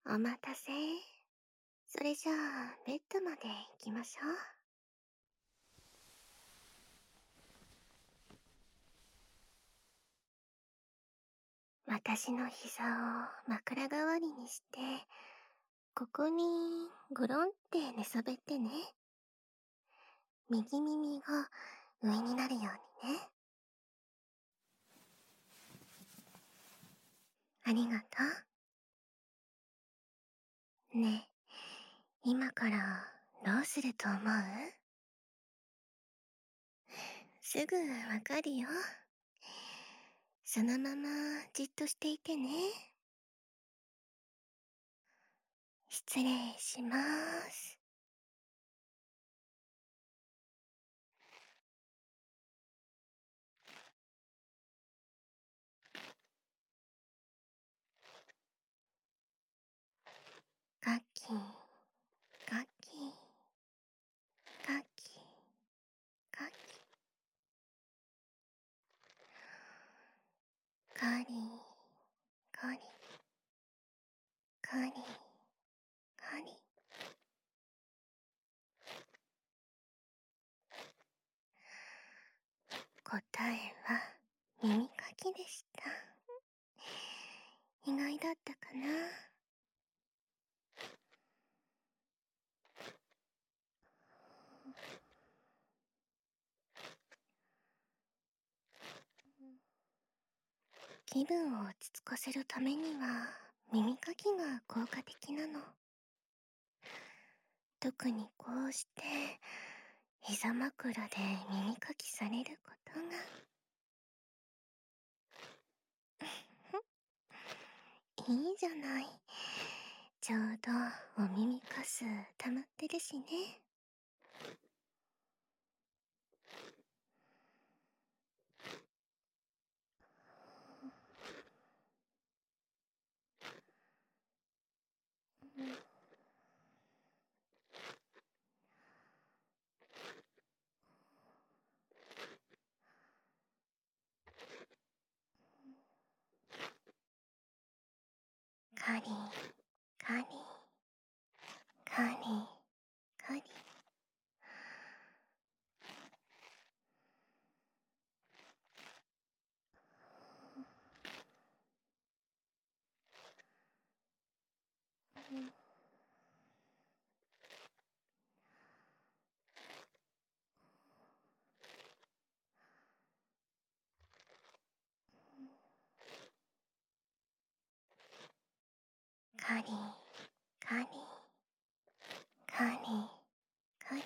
お待たせ。それじゃあ、ベッドまで行きましょう。私の膝を枕代わりにして、ここにゴロンって寝そべってね。右耳が上になるようにね。ありがとう。ねえ、今からどうすると思う？すぐわかるよ。そのままじっとしていてね。失礼します。ガッキー、ガッキー、ガッキー、ガッキー、カリー、カリー、カリー、カリー。答えは耳かきでした。意外だったかな？気分を落ち着かせるためには耳かきが効果的なの。特にこうして膝枕で耳かきされることがいいじゃない。ちょうどお耳かす溜まってるしね。カリー、カリー、カリー、カリー。カリー、カリー、カリー、カリー。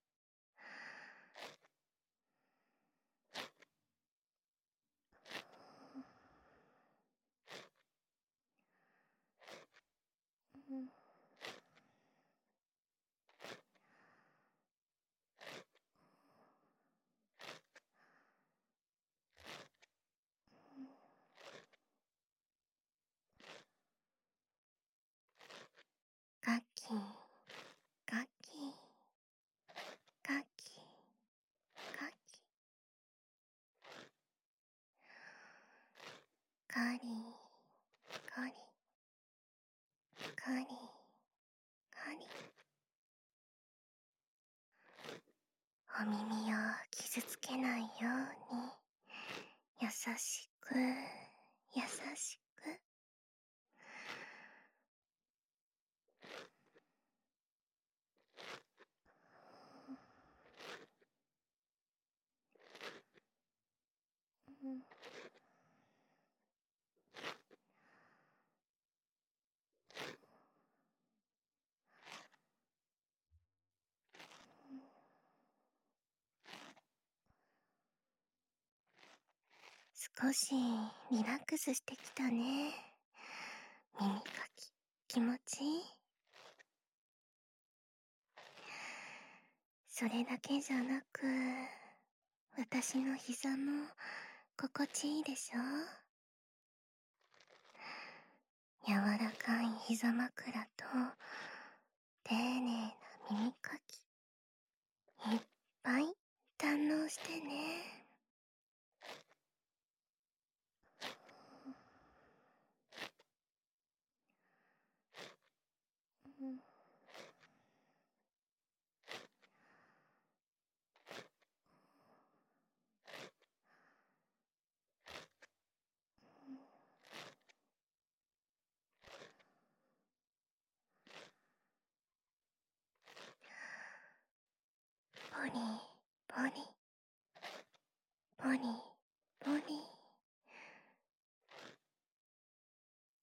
ガッキー、ガッキー、ガッキー、ガッキー。カリー、カリー、カリー、カリー。お耳を傷つけないように優しく、優しく。少しリラックスしてきたね。耳かき気持ちいい？それだけじゃなく、私の膝も心地いいでしょ？柔らかい膝枕と丁寧な耳かき、いっぱい堪能してね。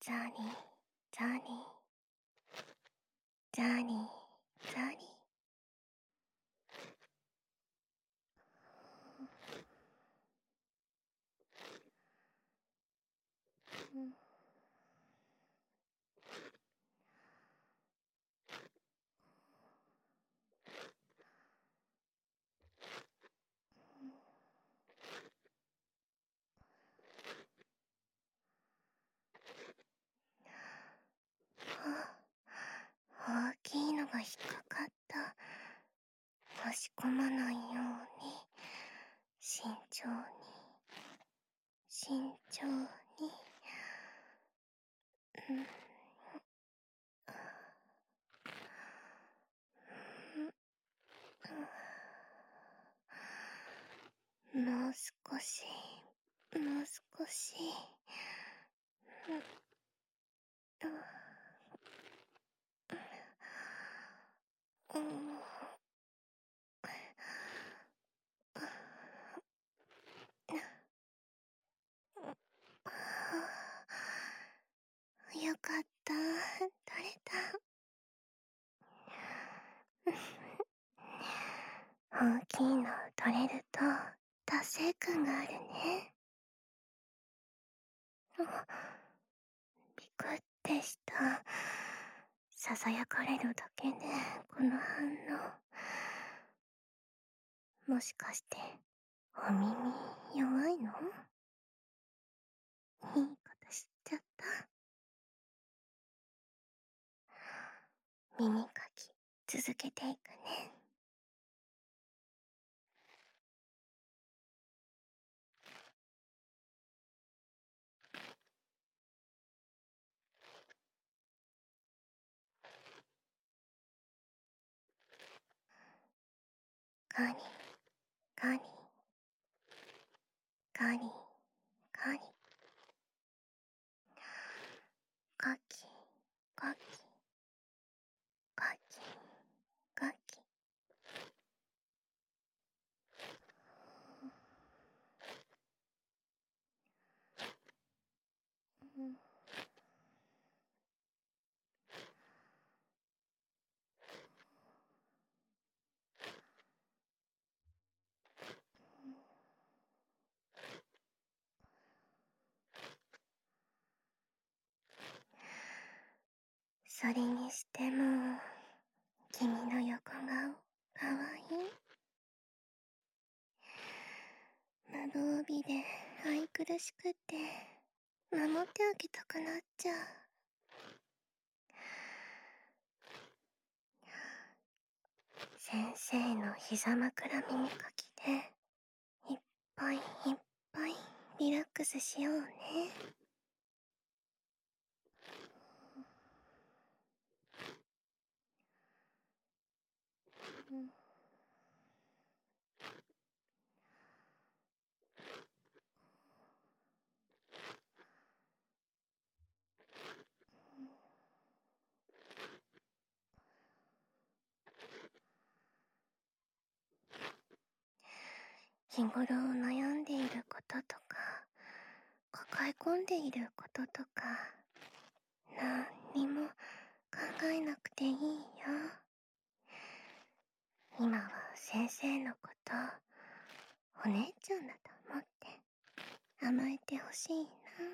ザリザリザリザリ。大きいのが引っかかった。押し込まないように慎重に慎重に。もう少しもう少し。よかった、取れた。大きいの取れると達成感があるね。ビクってした。ささやかれるだけでこの反応。もしかしてお耳弱いの？いいこと知っちゃった。耳かき続けていくね。カリカリカリカリ。カキカキカキカキ。それにしても君の横顔かわいい。無防備で愛くるしくて守ってあげたくなっちゃう。先生の膝枕耳かきでいっぱいいっぱいリラックスしようね。日頃悩んでいることとか抱え込んでいることとか何にも考えなくていいよ。今は先生のことお姉ちゃんだと思って甘えてほしいな。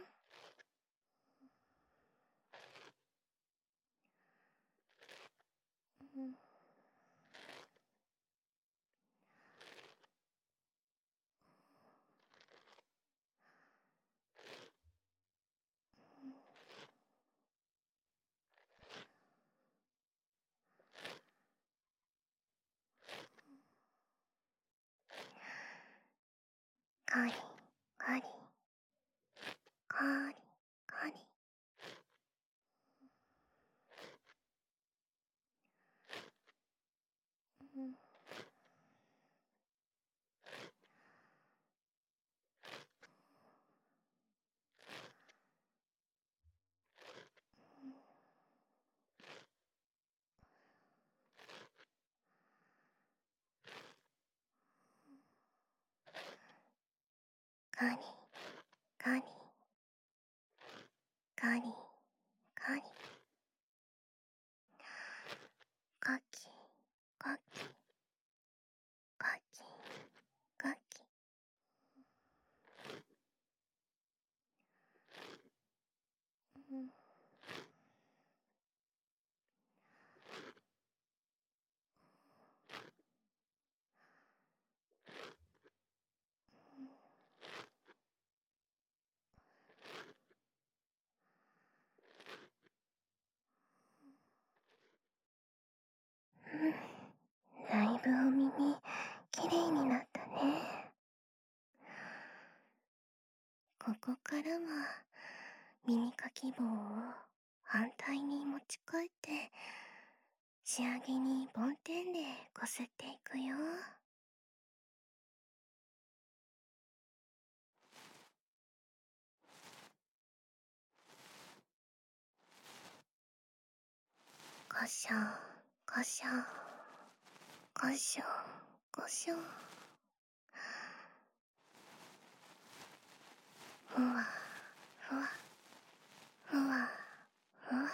カリカリカリカリ。カリカリここからは耳かき棒を反対に持ち替えて、仕上げに梵天でこすっていくよ。こしょこしょこしょこしょ。ふわふわふわふわ。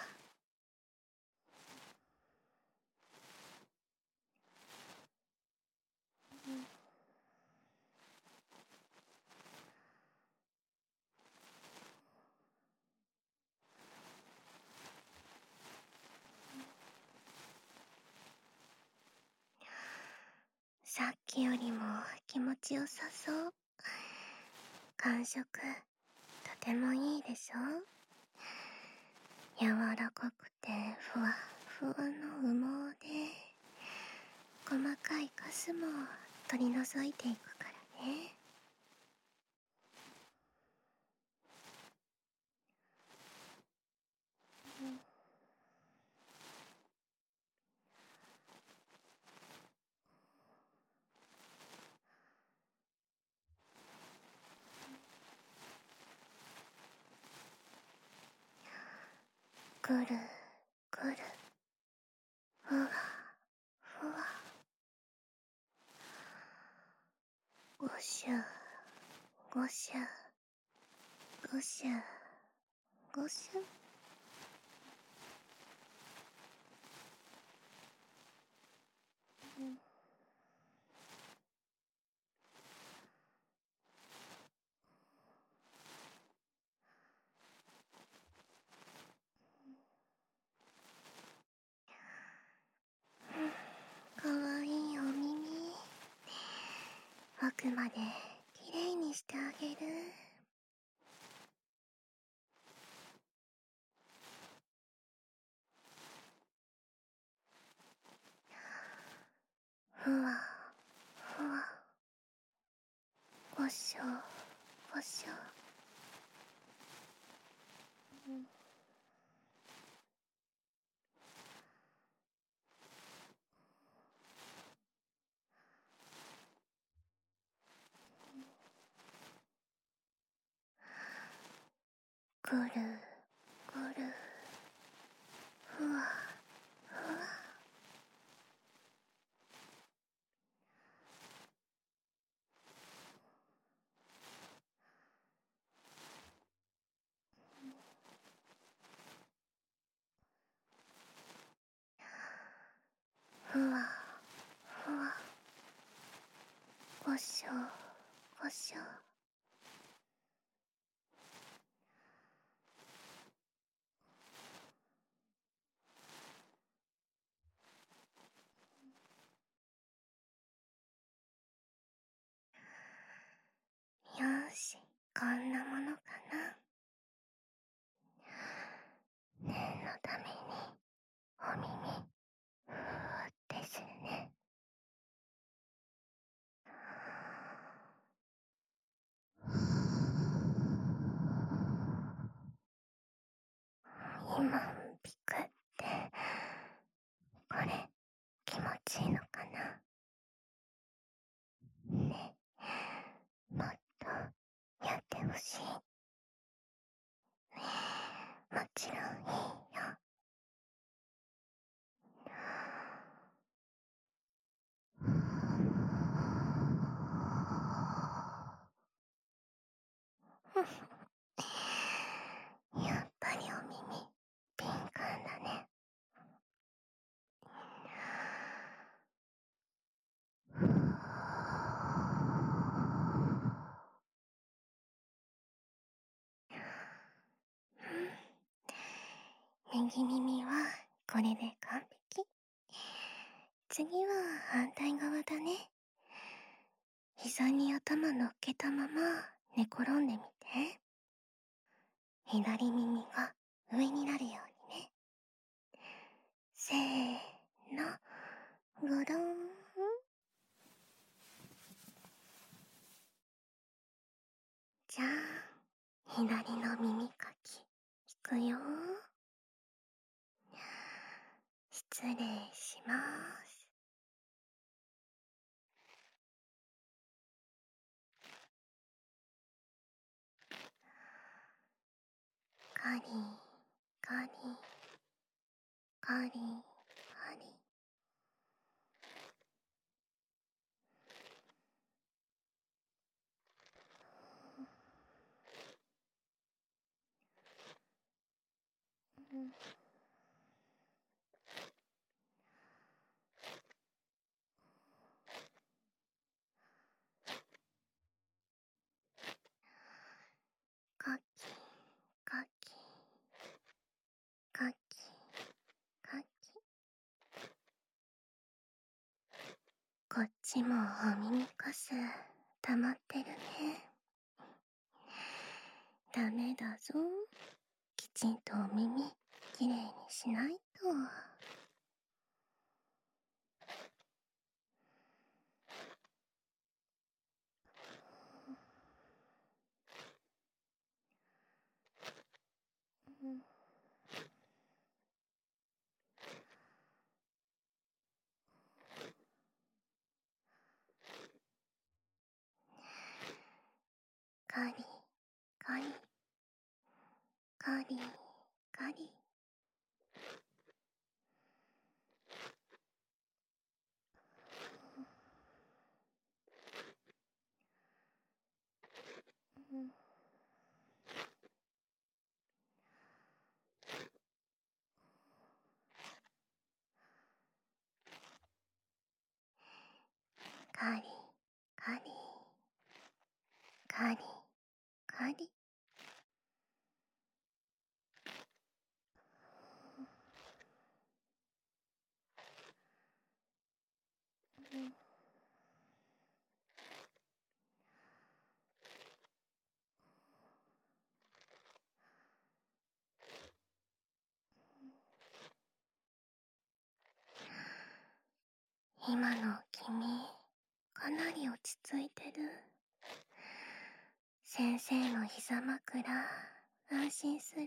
さっきよりも気持ちよさそう。感触とてもいいでしょ。柔らかくてふわふわの羽毛で細かいカスも取り除いていくからね。くるくるふわふわ。ごしゅごしゅごしゅごしゅ。かわいいお耳、奥まできれいにしてあげる。ふわふわ。ごしょごしょ。くるくるふわふわ。ふわふわ。ごしょごしょ。よーし、こんなものかな。念のためにお耳ふーってするね。今ピクってこれ気持ちいいのかな。ね、もっとやってほしい。もちろんいいよ。やっぱりお耳敏感だね。右耳はこれで完璧。次は反対側だね。膝に頭乗っけたまま寝転んでみて。左耳が上になるようにね。せーの、ごろん。じゃーん。 左の耳かき、引くよ。失礼します。カリカリカリカリ。カキカキカキカキ。こっちもお耳かす溜まってるね。ダメだぞ。きちんとお耳きれいにしないと。カリカリカリカリ。カリカリカリカリ。今の君、かなり落ち着いてる。先生の膝枕、安心する？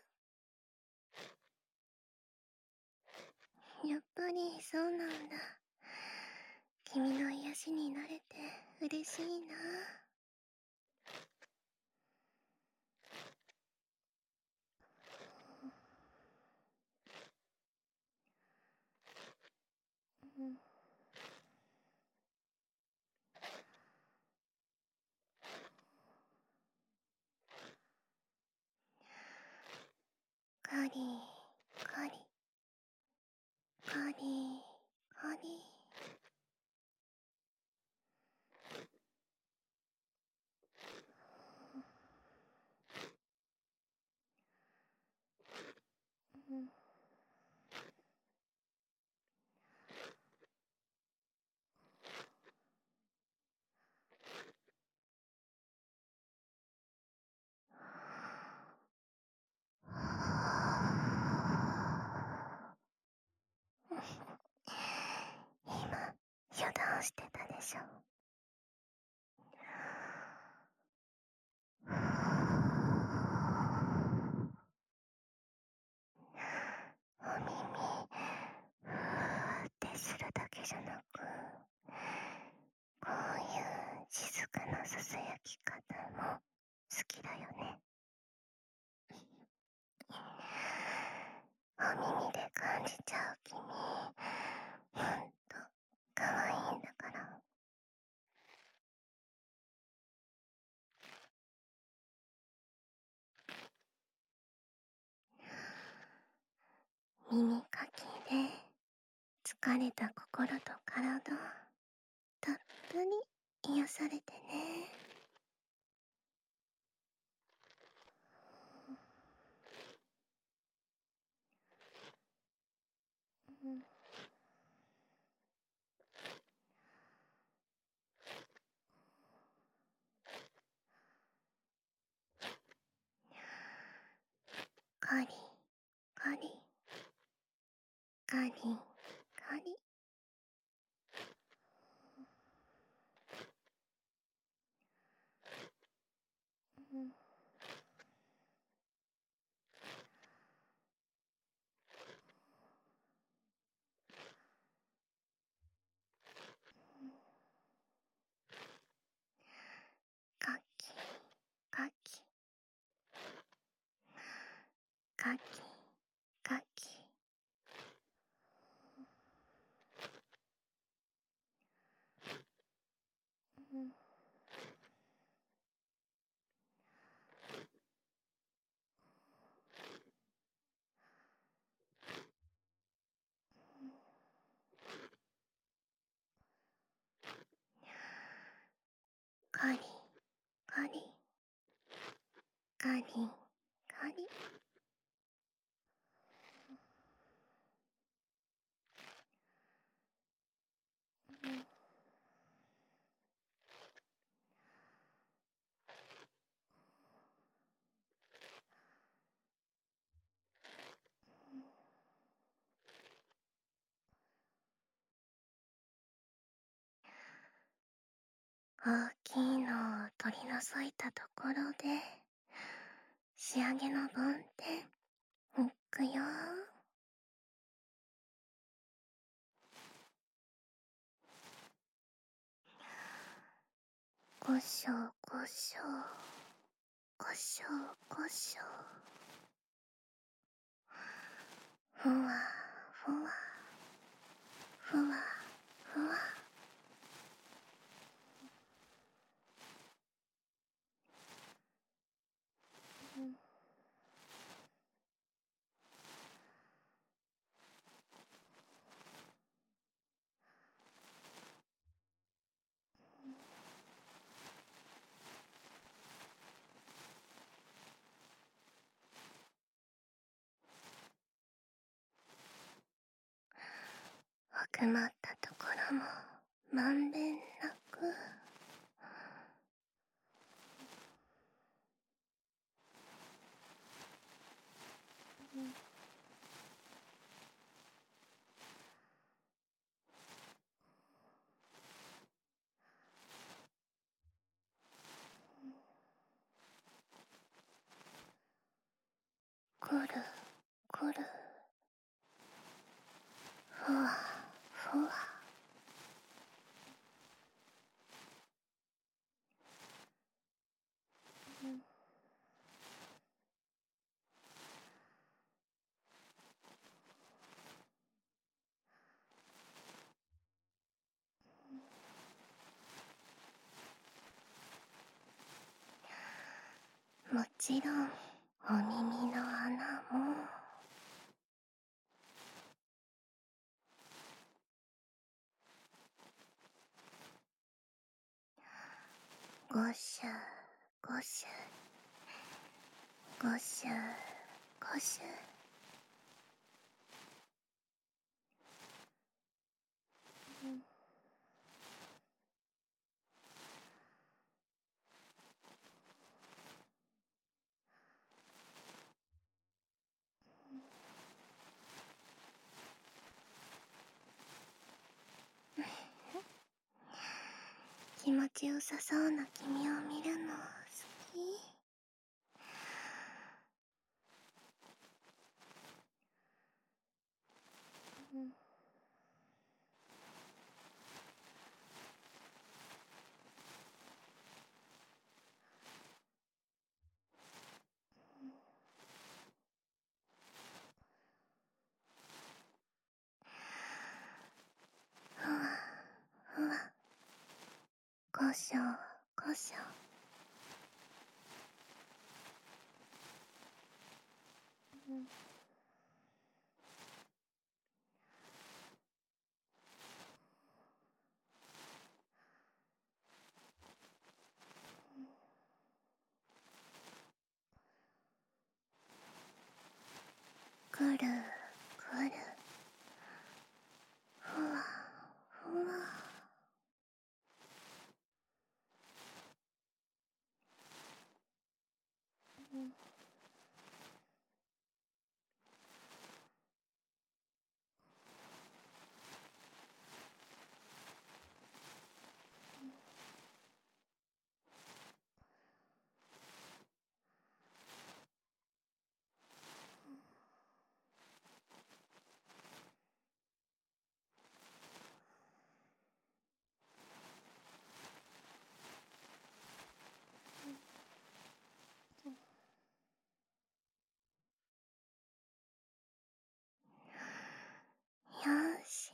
やっぱりそうなんだ。君の癒しになれて嬉しいな。カリカリカリカリ。今、油断してたでしょ。お耳、ふーってするだけじゃなく、こういう静かなささやき方も好きだよね。お耳で感じちゃう君、ほんとかわいいんだから。耳かきで疲れた心と体、たっぷり癒されてね。カリカリカリカリ。 リカリ。大きいのを取り除いたところで、仕上げの梵天、いくよ。ごしょごしょ、ごしょごしょ。ふわふわ、ふわふわ。奥まったところもまんべんなく。くるくる、ふわふわ。もちろんお耳の穴も。ごしゅごしゅ、ごしゅごしゅ。気持ちよさそうな君を見るの好き。ふわふわ、ごしょごしょ。くるくる、ふわふわ。よし、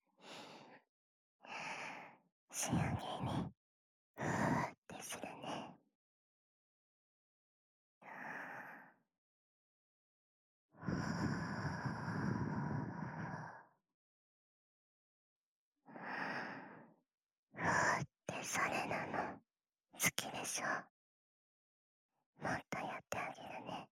仕上げにふーってするね。ふーってそれなの好きでしょ。 もっとやってあげるね。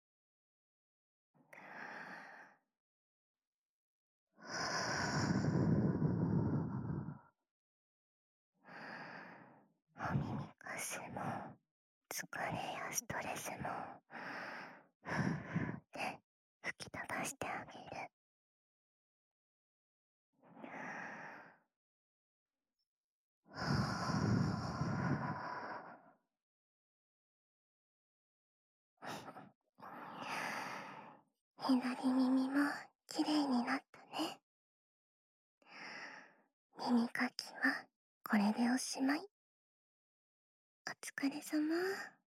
お耳かすも疲れやストレスもふーって吹き飛ばしてあげる。左耳もきれいになったね。耳かきはこれでおしまい。お疲れ様。